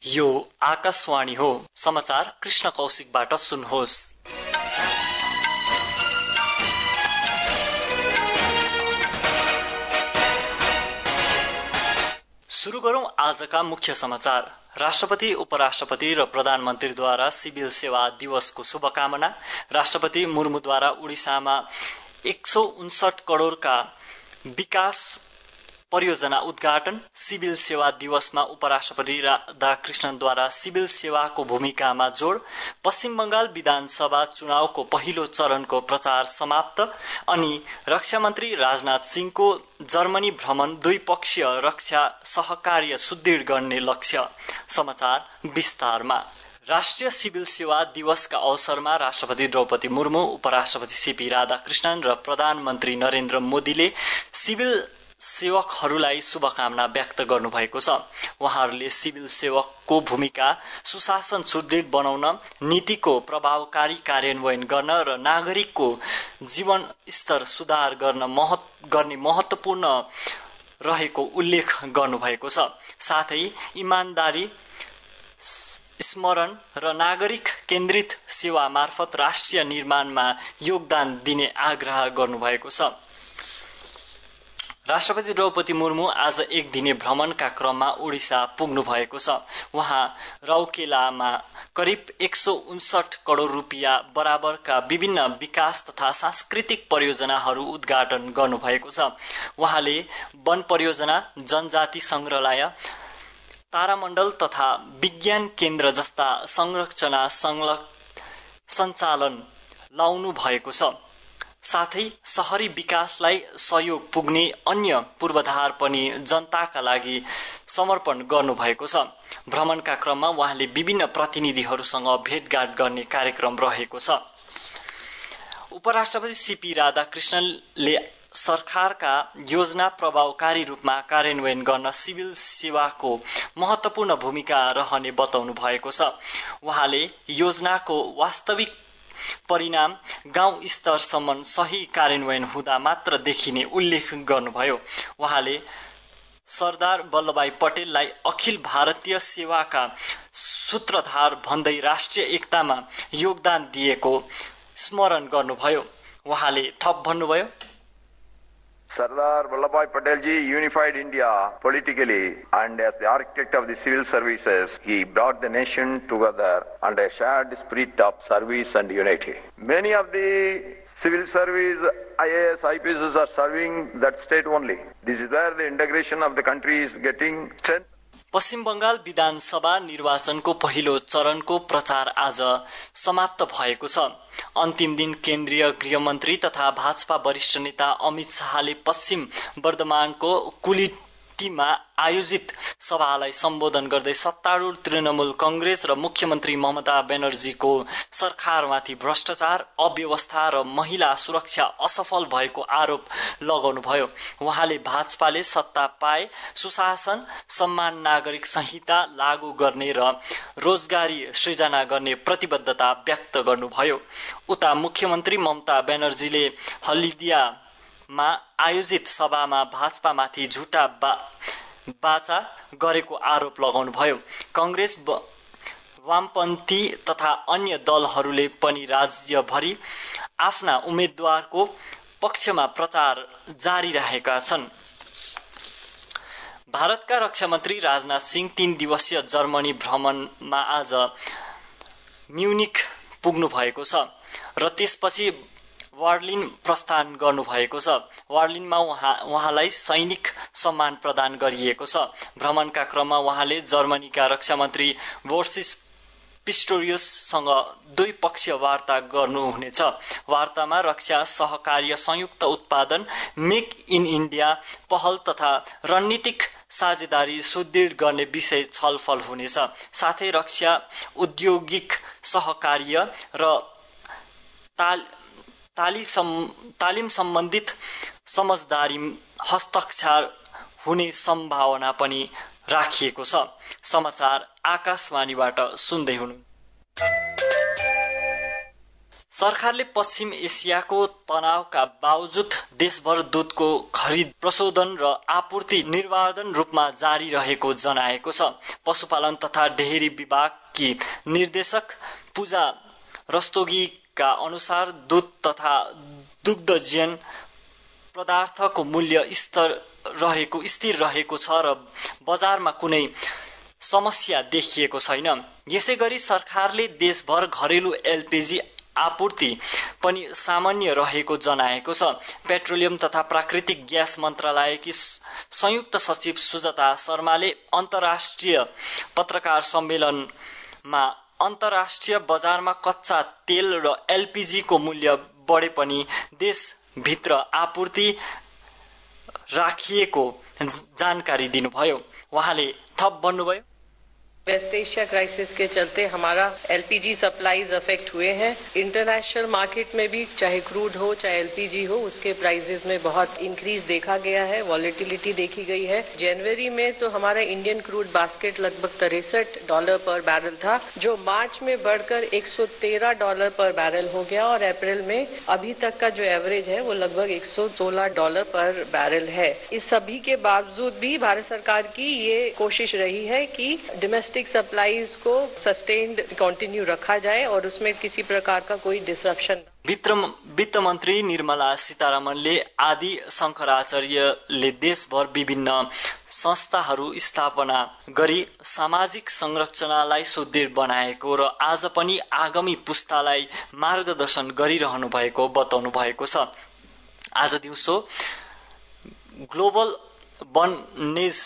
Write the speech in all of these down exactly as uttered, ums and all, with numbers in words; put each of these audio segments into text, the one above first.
यो आकाशवाणी हो। समाचार कृष्ण कौशिकबाट सुन्नुहोस्। सुरु गरौं आजका मुख्य समाचार। राष्ट्रपति, उपराष्ट्रपति र प्रधानमन्त्रीद्वारा सिभिल सेवा दिवसको शुभकामना। राष्ट्रपति मुर्मुद्वारा उडिसामा एक सौ उनसठ करोड़का विकास परियोजना उद्घाटन। सिभिल सेवा दिवसमा उपराष्ट्रपति राधाकृष्णनद्वारा सिभिल सेवाको भूमिकामा जोड। पश्चिम बंगाल विधानसभा चुनावको पहिलो चरणको प्रचार समाप्त। अनि रक्षा मन्त्री राजनाथ सिंहको जर्मनी भ्रमण द्विपक्षीय रक्षा सहकार्य सुदृढ गर्ने लक्ष्य। समाचार विस्तारमा। राष्ट्रिय सिभिल सेवा दिवसका अवसरमा राष्ट्रपति द्रौपदी मुर्मु, उपराष्ट्रपति सीपी राधाकृष्णन र प्रधानमन्त्री नरेन्द्र मोदीले सिभिल सेवकहरूलाई शुभकामना व्यक्त गर्नुभएको छ। उहाँहरूले सिभिल सेवकको भूमिका सुशासन सुदृढ बनाउन, नीतिको प्रभावकारी कार्यान्वयन गर्न र नागरिकको जीवन स्तर सुधार गर्न महत् गर्ने महत्वपूर्ण रहेको उल्लेख गर्नुभएको छ। साथै इमानदारी, स्मरण र नागरिक केन्द्रित सेवा मार्फत राष्ट्रिय निर्माणमा योगदान दिने आग्रह गर्नुभएको छ। राष्ट्रपति द्रौपदी मुर्मु आज एक दिने भ्रमणका क्रममा उडिसा पुग्नु भएको छ। उहाँ रौकेलामा करिब एक सौ उनसठ करोड़ रुपियाँ बराबरका विभिन्न विकास तथा सांस्कृतिक परियोजनाहरू उद्घाटन गर्नुभएको छ। उहाँले वन परियोजना, जनजाति संग्रहालय, तारामण्डल तथा विज्ञान केन्द्र जस्ता संरचना सञ्चालन लाउनु भएको छ। साथै शहरी विकासलाई सहयोग पुग्ने अन्य पूर्वाधार पनि जनताका लागि समर्पण गर्नुभएको छ। भ्रमणका क्रममा उहाँले विभिन्न प्रतिनिधिहरूसँग भेटघाट गर्ने कार्यक्रम रहेको छ। उपराष्ट्रपति सीपी राधाकृष्णनले सरकारका योजना प्रभावकारी रूपमा कार्यान्वयन गर्न सिभिल सेवाको महत्वपूर्ण भूमिका रहने बताउनु भएको छ। उहाँले योजनाको वास्तविक परिणाम गाउँ स्तरसम्म सही कार्यान्वयन हुँदा मात्र देखिने उल्लेख गर्नुभयो। उहाँले सरदार वल्लभभाई पटेललाई अखिल भारतीय सेवाका सूत्रधार भन्दै राष्ट्रिय एकतामा योगदान दिएको स्मरण गर्नुभयो। उहाँले थप भन्नुभयो, Sardar Vallabhbhai Patel ji unified India politically, and as the architect of the civil services, he brought the nation together under a shared spirit of service and unity. Many of the civil service I A S, I P S are serving that state only. This is where the integration of the country is getting strength. पश्चिम बंगाल विधानसभा निर्वाचनको पहिलो चरणको प्रचार आज समाप्त भएको छ। अन्तिम दिन केन्द्रीय गृहमन्त्री तथा भाजपा वरिष्ठ नेता अमित शाहले पश्चिम वर्धमानको कुलिटीमा आयोजित सभालाई सम्बोधन गर्दै सत्तारूढ तृणमूल कंग्रेस र मुख्यमन्त्री ममता ब्यानर्जीको सरकारमाथि भ्रष्टाचार, अव्यवस्था र महिला सुरक्षा असफल भएको आरोप लगाउनुभयो। उहाँले भाजपाले सत्ता पाए सुशासन, सम्मान, नागरिक संहिता लागू गर्ने र रोजगारी सृजना गर्ने प्रतिबद्धता व्यक्त गर्नुभयो। उता मुख्यमन्त्री ममता ब्यानर्जीले हल्दियामा आयोजित सभामा भाजपामाथि झुटा बा बाचा गरेको आरोप लगाउनुभयो। कांग्रेस, वामपन्थी तथा अन्य दलहरूले पनि राज्यभरि आफ्ना उम्मेद्वारको पक्षमा प्रचार जारी राखेका छन्। भारतका रक्षा मन्त्री राजनाथ सिंह तीन दिवसीय जर्मनी भ्रमणमा आज म्युनिक पुग्नु भएको छ र त्यसपछि बर्लिन प्रस्थान गर्नुभएको छ। बर्लिनमा उहाँ उहाँलाई सैनिक सम्मान प्रदान गरिएको छ। भ्रमणका क्रममा उहाँले जर्मनीका रक्षा मन्त्री बोरिस पिस्टोरियससँग द्विपक्षीय वार्ता गर्नुहुनेछ। वार्तामा रक्षा सहकार्य, संयुक्त उत्पादन, मेक इन इन्डिया पहल तथा रणनीतिक साझेदारी सुदृढ गर्ने विषय छलफल हुनेछ। साथै रक्षा औद्योगिक सहकार्य र ताल तालिम सम्बन्धित समझदारी हस्ताक्षर हुने सम्भावना पनि राखिएको छ। समाचार आकाशवाणीबाट सुन्दै हुनुहुन्छ। सरकारले पश्चिम एसियाको तनावका बावजुद देशभर दूधको खरिद, प्रशोधन र आपूर्ति निर्वाधन रूपमा जारी रहेको जनाएको छ। पशुपालन तथा डेयरी विभागकी निर्देशक पूजा रस्तोगीका अनुसार दूध तथा दुग्धजन्य पदार्थको मूल्य स्तर रहेको स्थिर रहेको छ र बजारमा कुनै समस्या देखिएको छैन। यसैगरी सरकारले देशभर घरेलु एलपीजी आपूर्ति पनि सामान्य रहेको जनाएको छ। पेट्रोलियम तथा प्राकृतिक ग्यास मन्त्रालयकी संयुक्त सचिव सुजाता शर्माले अन्तर्राष्ट्रिय पत्रकार सम्मेलनमा अन्तर्राष्ट्रिय बजारमा कच्चा तेल र एलपीजी को मूल्य बढे पनि देशभित्र आपूर्ति राखिएको जानकारी दिनुभयो। वहाँले थप भन्नुभयो, वेस्ट एशिया क्राइसिस के चलते हमारा एलपीजी सप्लाईज अफेक्ट हुए हैं। इंटरनेशनल मार्केट में भी चाहे क्रूड हो चाहे एलपीजी हो, उसके प्राइसेस में बहुत इंक्रीज देखा गया है, वॉलेटिलिटी देखी गई है। जनवरी में तो हमारा इंडियन क्रूड बास्केट लगभग तिरसठ डॉलर पर बैरल था, जो मार्च में बढ़कर एक सौ तेरह डॉलर पर बैरल हो गया और अप्रैल में अभी तक का जो एवरेज है वो लगभग एक सौ सोलह डॉलर पर बैरल है। इस सभी के बावजूद भी भारत सरकार की ये कोशिश रही है कि डोमेस्टिक सप्लाईज को सस्टेन्ड कंटिन्यू रखा जाए और उसमें किसी प्रकार का कोई डिसरप्शन। वित्त मन्त्री निर्मला सीतारमणले आदि शंकराचार्यले देशभर विभिन्न संस्थाहरू स्थापना गरी सामाजिक संरचनालाई सुदृढ बनाएको र आज पनि आगामी पुस्तालाई मार्गदर्शन गरिरहनु भएको बताउनु भएको छ। आज दिउँसो ग्लोबल वननेज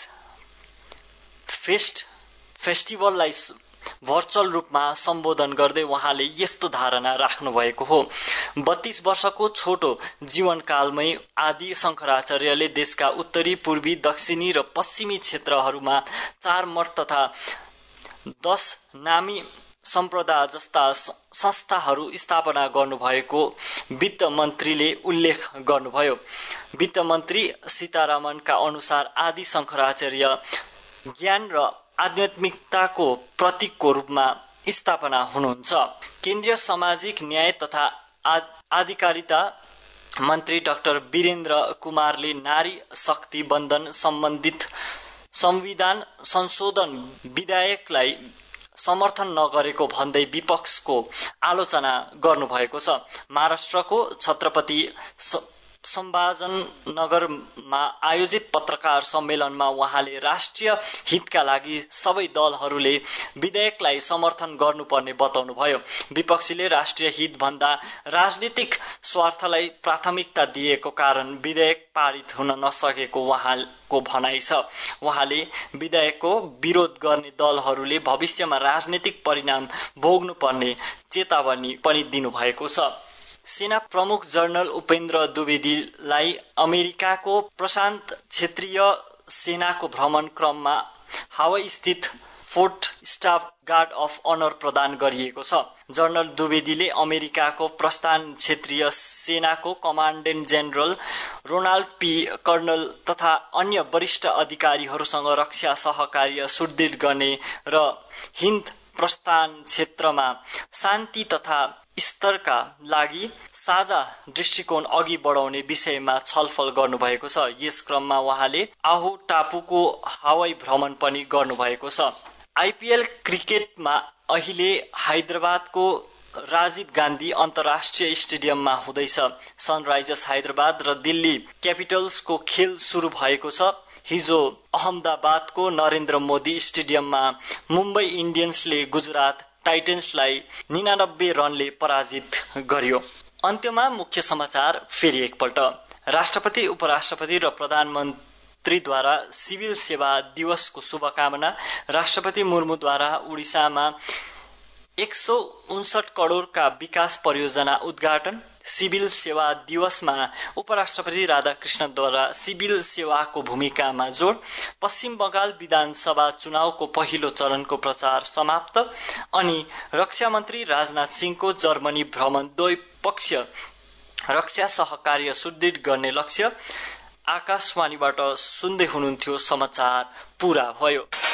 फेस्ट फेस्टिभललाई भर्चुअल रूपमा सम्बोधन गर्दै वहाँले यस्तो धारणा राख्नु भएको हो। बत्तीस वर्षको छोटो जीवनकालमै आदि शंकराचार्यले देशका उत्तरी, पूर्वी, दक्षिणी र पश्चिमी क्षेत्रहरूमा चार मठ तथा दस नामी सम्प्रदाय जस्ता संस्थाहरू स्थापना गर्नुभएको वित्त मन्त्रीले उल्लेख गर्नुभयो। वित्त मन्त्री सीतारमणका अनुसार आदि शंकराचार्य ज्ञान र आध्यात्मिकताको प्रतीकको रूपमा स्थापना हुनुहुन्छ। केन्द्रीय सामाजिक न्याय तथा आधिकारिता मन्त्री डाक्टर वीरेन्द्र कुमारले नारी शक्ति बन्धन सम्बन्धित संविधान संशोधन विधेयकलाई समर्थन नगरेको भन्दै विपक्षको आलोचना गर्नुभएको छ। महाराष्ट्रको छत्रपति सम्भाजनगरमा आयोजित पत्रकार सम्मेलनमा वहाँले राष्ट्रिय हितका लागि सबै दलहरूले विधेयकलाई समर्थन गर्नुपर्ने बताउनुभयो। विपक्षीले राष्ट्रिय हित भन्दा राजनीतिक स्वार्थलाई प्राथमिकता दिएको कारण विधेयक पारित हुन नसकेको वहाँको भनाइ छ। वहाँले विधेयकको विरोध गर्ने दलहरूले भविष्यमा राजनीतिक परिणाम भोग्नुपर्ने चेतावनी पनि दिनुभएको छ। सेना प्रमुख जनरल उपेन्द्र द्विवेदीलाई अमेरिकाको प्रशान्त क्षेत्रीय सेनाको भ्रमण क्रममा हावाई स्थित Fort Shafter guard of honour प्रदान गरिएको छ। जनरल द्विवेदीले अमेरिकाको प्रशान्त क्षेत्रीय सेनाको commandant general Ronald P colonel तथा अन्य वरिष्ठ अधिकारीहरूसँग रक्षा सहकार्य सुदृढ गर्ने र हिन्द प्रशान्त क्षेत्रमा शान्ति तथा स्तरका लागि साझा दृष्टिकोण अघि बढाउने विषयमा छलफल गर्नुभएको छ। यस क्रममा वहाँले आहु टापुको हवाई भ्रमण पनि गर्नुभएको छ। आइपीएल क्रिकेटमा अहिले हैदराबादको राजीव गान्धी अन्तर्राष्ट्रिय स्टेडियममा हुँदैछ। सनराइजर्स हैदराबाद र दिल्ली क्यापिटल्सको खेल सुरु भएको छ। हिजो अहमदाबादको नरेन्द्र मोदी स्टेडियममा मुम्बई इन्डियन्सले गुजरात टाइटन्सलाई निनानब्बे रनले पराजित गर्यो। अन्त्यमा मुख्य समाचार फेरि एकपल्ट। राष्ट्रपति, उपराष्ट्रपति र प्रधानमन्त्रीद्वारा सिभिल सेवा दिवसको शुभकामना। राष्ट्रपति मुर्मुद्वारा उडिसामा एक सौ उनसठ करोड़का विकास परियोजना उद्घाटन। सिभिल सेवा दिवसमा उपराष्ट्रपति राधाकृष्णद्वारा सिभिल सेवाको भूमिकामा जोड। पश्चिम बंगाल विधानसभा चुनावको पहिलो चरणको प्रचार समाप्त। अनि रक्षा मन्त्री राजनाथ सिंहको जर्मनी भ्रमण द्विपक्षीय रक्षा सहकार्य सुदृढ गर्ने लक्ष्य। आकाशवाणीबाट सुन्दै हुनुहुन्थ्यो समाचार पूरा भयो।